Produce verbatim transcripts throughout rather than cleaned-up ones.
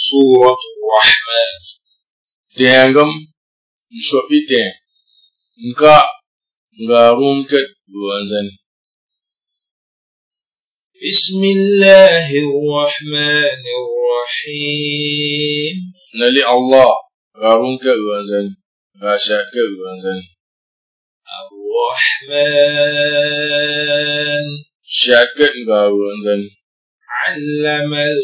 سورة الرحمن. Dengam nshopite nka ngarumket buanzan. Bismillahirrahmanirrahim. Nali Allah ngarumket buanzan, ngashaket buanzan. Ar-Rahman shaket buanzan. Allamal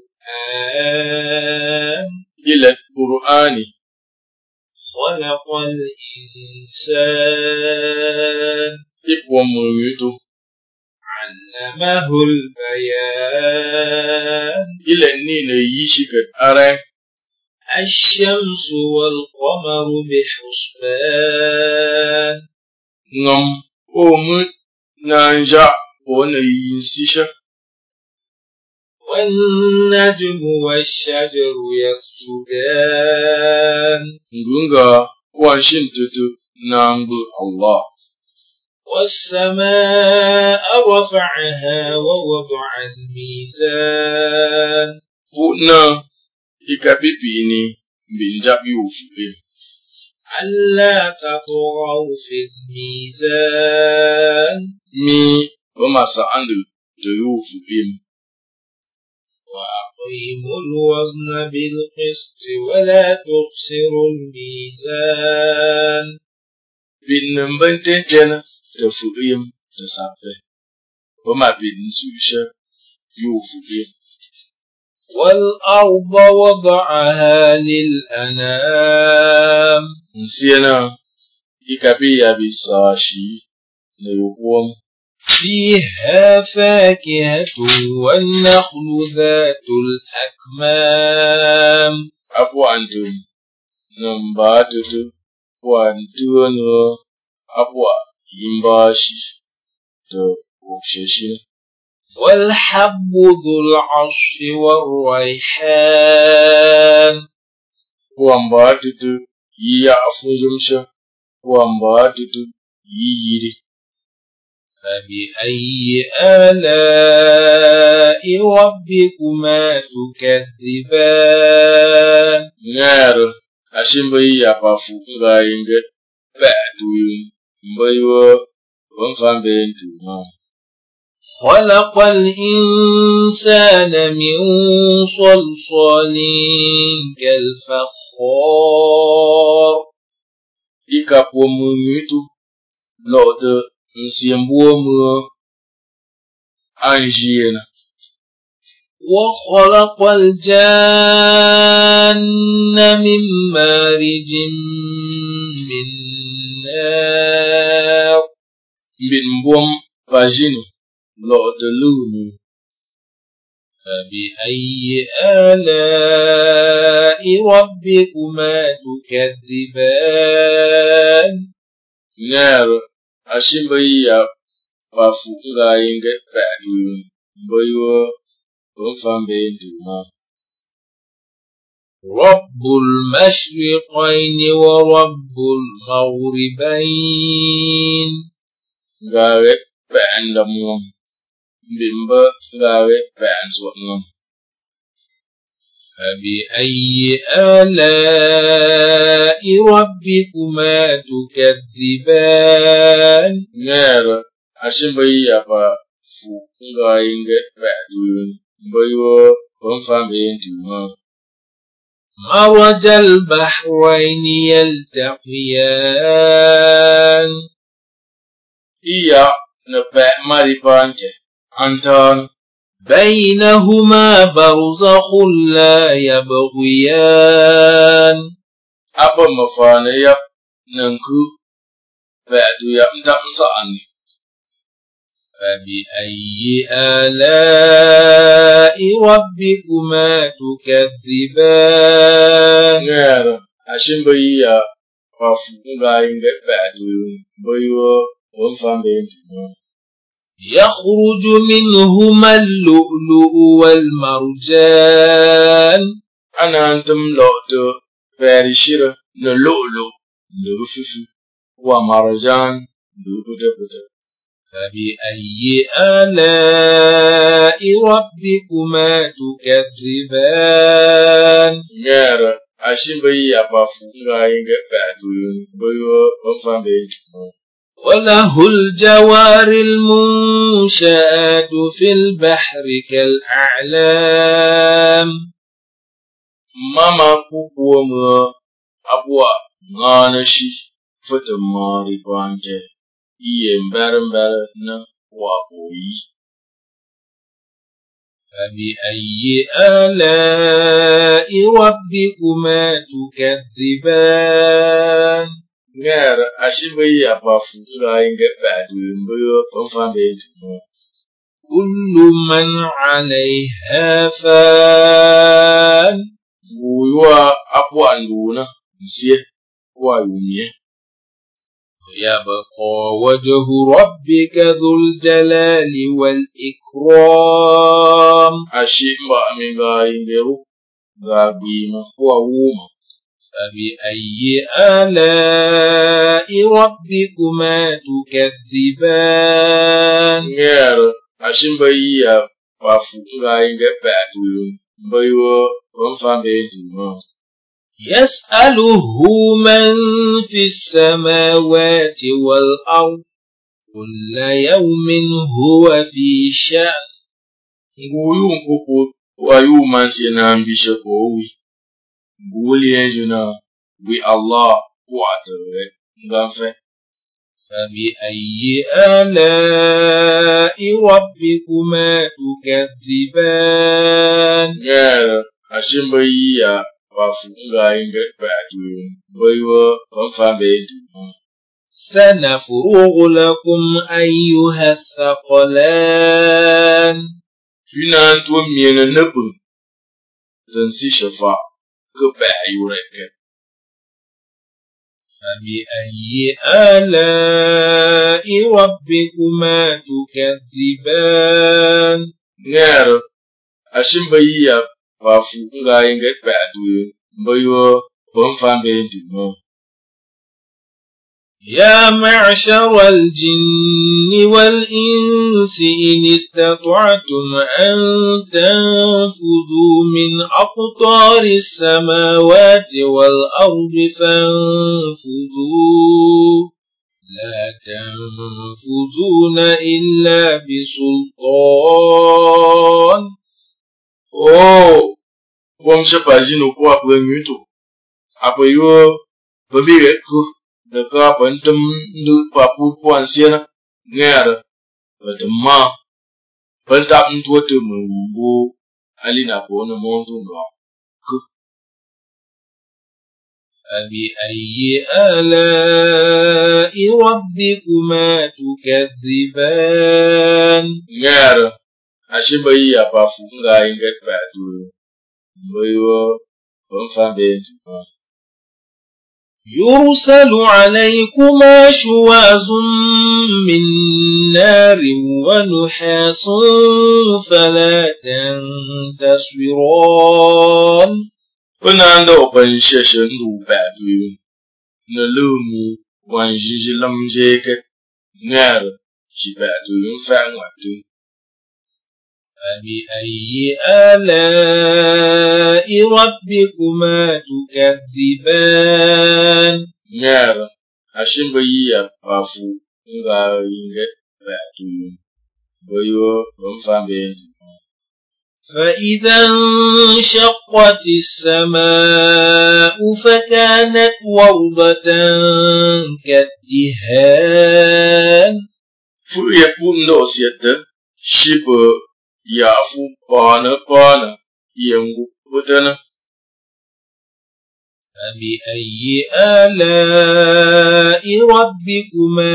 Qur'an ila Qur'ani. خلق الإنسان إبواميتو علمه البيان إلى النين يشكت أرى الشمس والقمر بحسبان نم أمت نانجا ونينسيشا والنجم والشجر يسجدان نغنغا وانشنتتو نامب الله. والسماء رفعها ووضع الميزان فوقنا إكابيبيني بنجاب يوفوين ألا تطغوا في الميزان مي وما سأندو تيوفوين وأقيموا الوزن بالقسط ولا تخسروا الميزان بالنبنتين تفوقيم تسافر وما بنسوشة يوفوقيم. والأرض وضعها للأنام نسينا إكابيا بساشي نيوكوم فيها فاكهة والنخل ذات الأكمام أبو أنتم نمباتتو وأنتونو أبو يمباشي تو وكششين. والحب ذو العصف والريحان وأنباتتو يأفوزمشا وأنباتتو ييري. فبأي آلاء ربكما تكذبان نار أشمبي يقفو غاينغ بأتوين مبيو ونفان بينتوما. خلق الإنسان من صلصال كالفخار إكابو مميتو لوت نسيمبومو أنجينا. وخلق الجان من مارج من نار بنبوم فاجينو لوت لونو. فبأي آلاء ربكما تكذبان نار أشمبي يقفو غاينغ بأتوين مبيو ونفان بينتوما. رب المشرقين ورب المغربين غاوي بأندموم بمبا غاوي بأنسوأموم. فبأي آلاء ربكما تكذبان نار أشمبي يقفو غاينغ بأتوين مبيو ونفان بينتوما. مرج البحرين يلتقيان إيا نبأ مريبانك أنتان بينهما برزخ لا يبغيان أبا مفانا يب ننكو بأدو يمدام سأني. فبأي آلاء ربكما تكذبان نار أشمبي يقفو غاينغ بأتوين مبيو ونفان بينتوما. يخرج منهما اللؤلؤ والمرجان أنا أنتم لؤلؤ فارشير نلؤلؤ نرفف ومرجان نربدبد. فبأي آلاء ربكما تكذبان Ngara ashimbayi apafu ngainga badun boyo omfambe. وله الجوار المنشآت في البحر كالأعلام Mama kukuwa abwa nganashi fatamari kwanje iye mbarambara na waboyi. فبأي آلاء ربكما تكذبان Ngara ashimbayi apafu ngainga badun boyo omfambe. كل من عليها فان Buyuwa abwa nduna nsiye wa yumye. ويبقى وجه ربك ذو الجلال والإكرام Ashimba aminga ingeru gabima kwa wuma. فبأي آلاء ربكما تكذبان Ngara ashimbayi apafu ngainga badun boyo omfambe. يسأله من في السماوات والأرض كل يوم هو في شأن Nguyu nkuku wayu mansi na ambisha kowi. Nguli enjuna wi Allah watawe ngamfe. فبأي آلاء ربكما تكذبان Ngara ashimbayi apafu ngainga badun boyo omfambe. سنفرغ لكم أيها الثقلان Tunan tuwa miena nebu tansi shafa kebayureke. فبأي آلاء ربكما تكذبان Ngara ashimbayi apafu ngainga badun boyo omfambe. يا معشر الجن والإنس إن استطعتم أن تنفذوا من أقطار السماوات والأرض فانفذوا لا تنفذون إلا بسلطان. Oh, wam shapajino kwa kwa mito. Apo yo babire ku da ka pantum ndu papu kwan siena ngara batama pantap ntu to mungu alina ko na montu no ku. فبأي آلاء ربكما تكذبان Ngara ashimbayi apafu ngainga badu boyo omfambe. يرسل عليكما شواظ من نار ونحاس فلا تنتصران. Unanda opan sheshen du badu na lumu wanjiji lamjeke ngara shi badu mfangwatu. فبأي آلاء ربكما تكذبان Ngara ashimbayi apafu ngainga badu boyo omfambe. فإذا انشقت السماء فكانت وردة كالدهان. Fu yakun do siete shipo yafu pana pana yengu putana. فبأي آلاء ربكما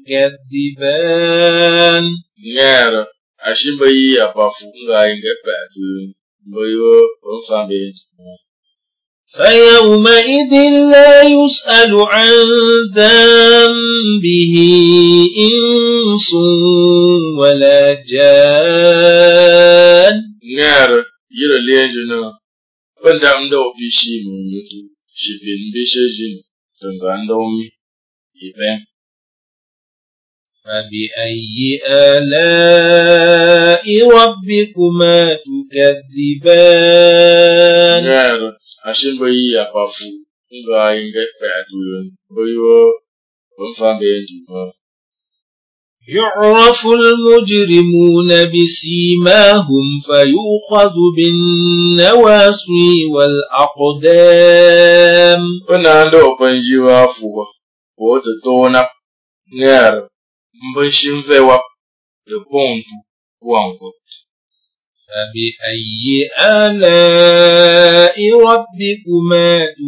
تكذبان Ngara ashimbayi apafu ngainga badu boyo omfambe. فيومئذ لا يسأل عن ذنبه إنس ولا جان. Ngara yira lejuna pandam do bishi mutu shipin bishejin tangando mi iben. فبأي آلاء ربكما تكذبان نعم أشين بي أبافو نغا ينجد بأدوين بيو ونفان بينجما يعرف المجرمون بسيماهم فيؤخذ بالنواصي والأقدام ونالو بنجيوا فوا وتتونا نعم mbenshin vewa de bontu wango فبأي آلاء ربكما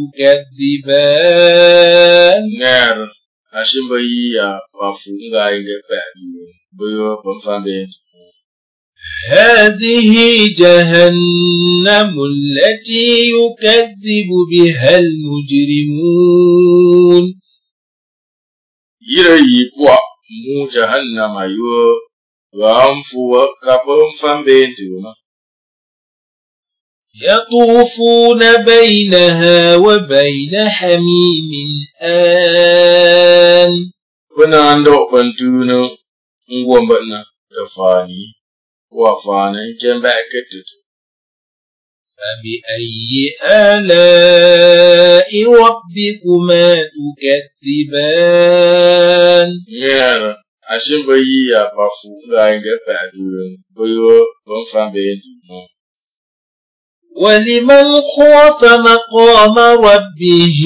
تكذبان نعم أشين بي أبافو نغا ينجد بأدوين بيو ونفان بينجما هذه جهنم التي يكذب بها المجرمون يري بوا mu jahannama yo وأنفوا كبم فنبينتونا يطوفون بينها وبين حميم آن وناندو بنتونا ngwambana dafani wafana kembaketut فبأي آلاء ربكما تكذبان يانا ashin bayi ya bafu ga inga fadun boyo bon fambentuna ولمن خاف مقام ربه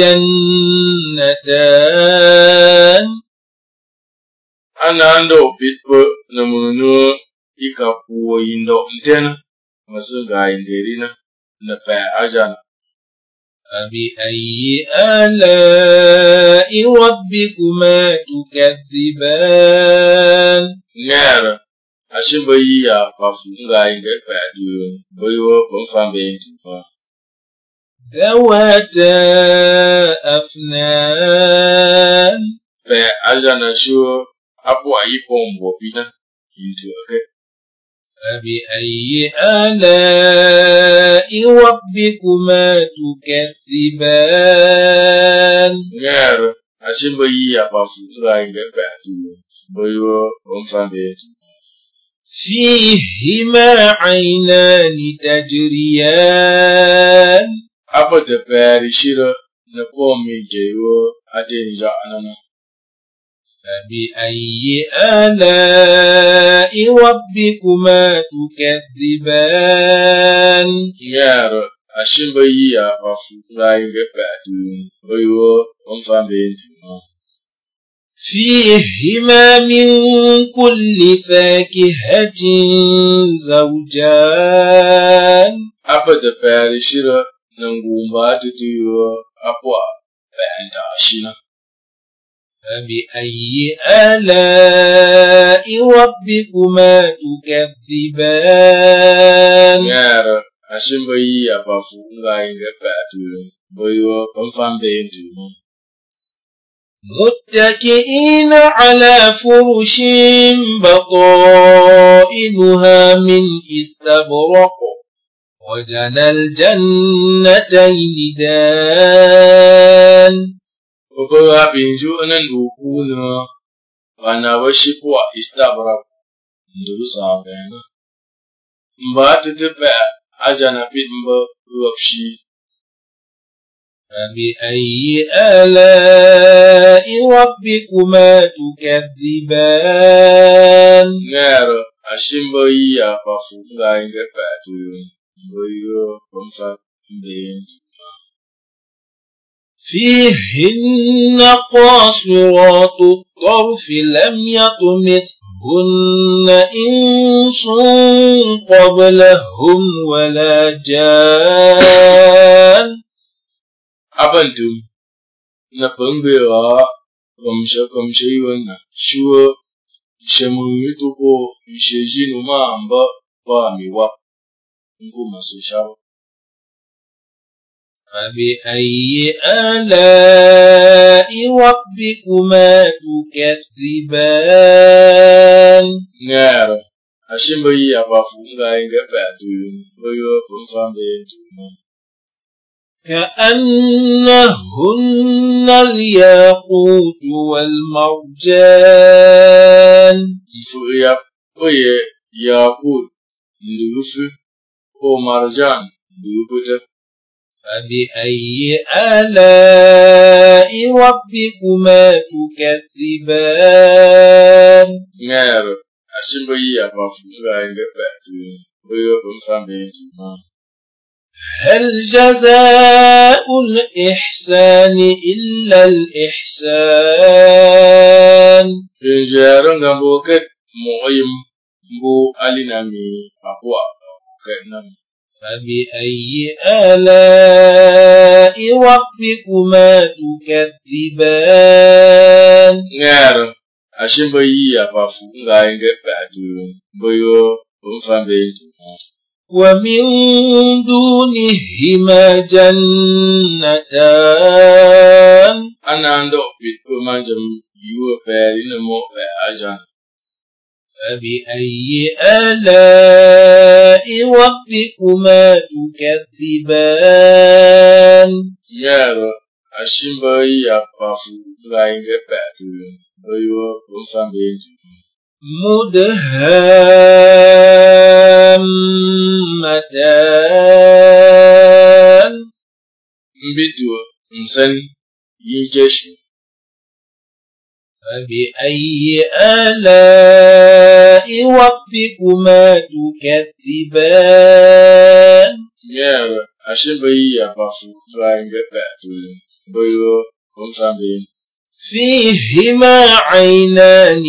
جنتان anando pitpo namunu ikapuo indo ntena masunga ingerina na pa ajana فبأي آلاء ربكما تكذبان ngara ashin bayi ya bafu ga inga fadun boyo bon fambentuna ذواتا أفنان pa ajana sho apo ayipombo pina into okay فبأي آلاء ربكما تكذبان ngara ashin bayi ya bafu ga inga fadun boyo bon fambentuna فيهما عينان تجريان apa te peri shira na pomi geyo ateni ja anana فبأي آلاء ربكما تكذبان ngara ashin bayi ya bafu ga inga fadun boyo bon fambentuna فيهما من كل فاكهة زوجان apa te peri shira na ngumba tutiyo apwa benda shina فبأي آلاء ربكما تكذبان ngara ashin bayi ya bafu ga inga fadun boyo bon fambentuna متكئين على فرش بطائنها من استبرق وجنى الجنتين دان Okoga binju anan dukuna wana washipwa istabra ndu sangana mbatu tepe ajana pitmba wapshi فبأي آلاء ربكما تكذبان ngaro ashimbo iya pafu nga inga patun boyo komfa mbin فيهن قاصرات الطرف لم يطمثهن إنس قبلهم ولا جان abantum na pembewa komsha komsha yona shuo shemumitu ko ishejinu mamba pa miwa nguma soshawa فبأي آلاء ربكما تكذبان ngaro ashimbo iya pafu nga inga patun boyo komfa mbin كأنهن الياقوت والمرجان فويا فويا ياقوت لوف ومرجان لوبت فبأي آلاء ربكما تكذبان غير أشبهي أبافوغا إنجبتو بيو بمفامبينتما هل جزاء الإحسان إلا الإحسان إنجارن غبوكت مويم بو ألينامي أبوا كنم فبأي آلاء ربكما تكذبان غير أشبهي أبافوغا إنجبتو بيو بمفامبينتما ومن دونهما جنتان أنا ando pitko manjam yuwa peri na mo pe ajan فبأي آلاء ربكما تكذبان yaro ashimba ya pafu lainge petu boyo bumfambeji مدهامتان mbitu nsani yinkeshi فبأي آلاء ربكما تكذبان yaro ashimba ya pafu lainge petu boyo bumfambeji فيهما عينان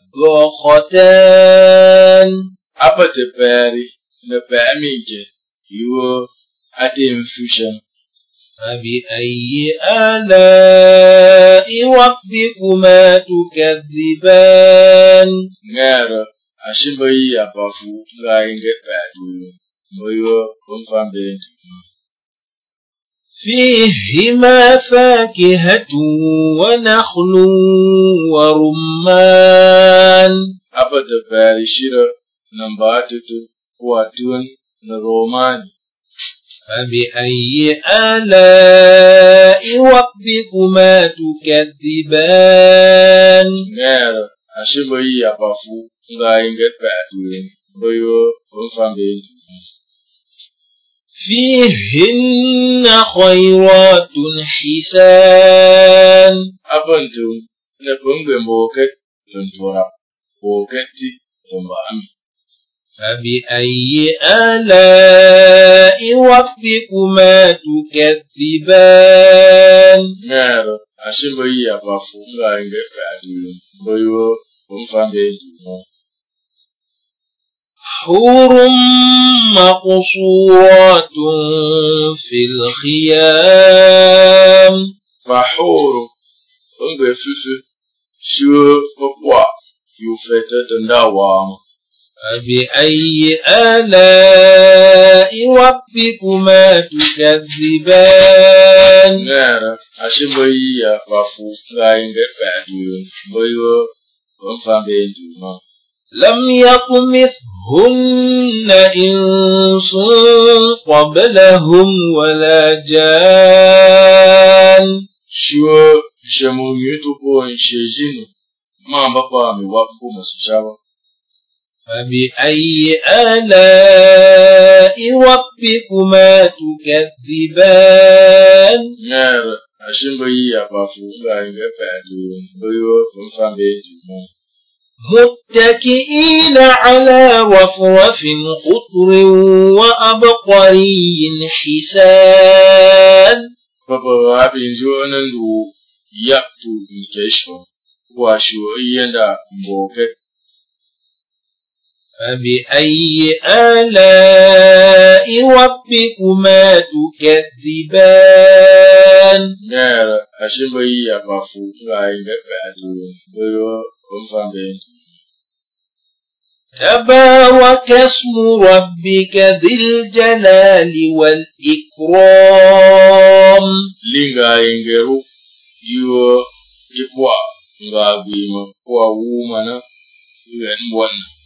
نضاختان apate peri na pe aminke yuwa atim fusion فبأي آلاء ربكما تكذبان ngara ashimba ya pafu lainge petu boyo bumfambeji فيهما فاكهة ونخل ورمان apate peri shira nambatutu watuan na romani فبأي آلاء ربكما تكذبان ngara ashimba ya pafu lainge petu boyo bumfambeji فيهن خيرات حسان apantu na pungwe mboket tuntura boketi tumbami فبأي آلاء ربكما تكذبان ngara ashimba ya pafu lainge petu boyo bumfambeji حور مقصورات في الخيام Mahoro pungwe fufu shuo popwa yufete tendawama فبأي آلاء ربكما تكذبان ngara ashimba ya pafu lainge petu boyo bumfambeji لم يطمثهن إنس قبلهم ولا جان shuo shemunyitu po nshejinu mamba kwa miwapu masishawa فبأي آلاء ربكما تكذبان ngara ashimba ya pafu lainge petu boyo bumfambeji متكئين على رفرف خضر وأبقري حسان papa abin jonan du yaktu nkeshwa wa shu yenda mboket فبأي آلاء ربكما تكذبان ngara ashimba ya pafu lainge petu boyo bumfambeji تبارك اسم ربك ذي الجلال والإكرام linga ingeru yo ikwa nga bima kwa wumana yen wana